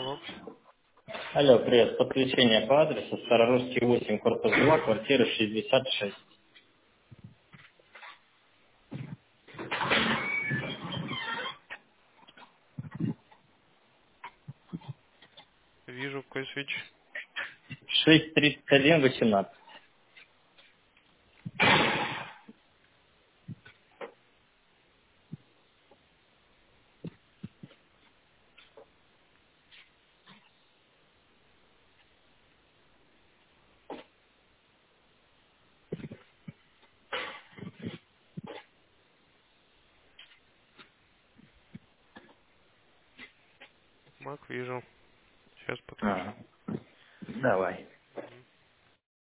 Алло, Алло, привет. Подключение по адресу Старорусский 8, корпус 2, квартира 66. вижу какой свич. 631 18. Мак вижу. Сейчас подключу. А, давай.